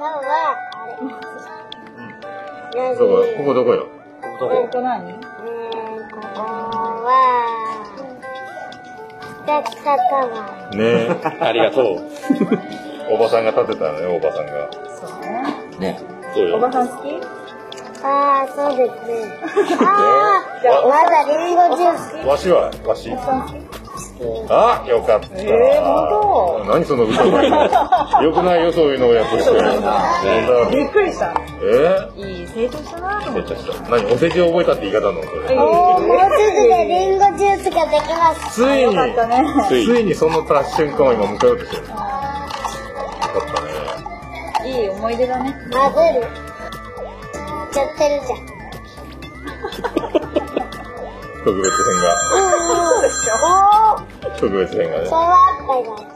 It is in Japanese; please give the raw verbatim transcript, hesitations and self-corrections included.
はあれ。 どこここどこよ。 どこ？ここ何？ えー、ここは北北川。 ねえ、ありがとう。おばさんが建てたのね、おばさんが。 そうね。 ね、そうよ。 おばさん好き？ ああ、そうですね。ああ、まだリンゴジュース。 わしは、わし。 おばさん好き？ あ、よかった。 えー、本当？ 何その嘘がいいの。よくないよ、そういうのをやってる人。 びっくりした。 えー？ いい成長したなと思って。 成長した。何、お世辞を覚えたって言い方なのそれ。 おー、もうすぐでリンゴジュースができます。 ついに、 よかったね。 ついにその瞬間を今迎えようとしてる。よかったね。 いい思い出だね。 混ぜる。ちゃってるじゃん。 特別編が。 うんうん。おー。 特別編がね。 それはあったよ。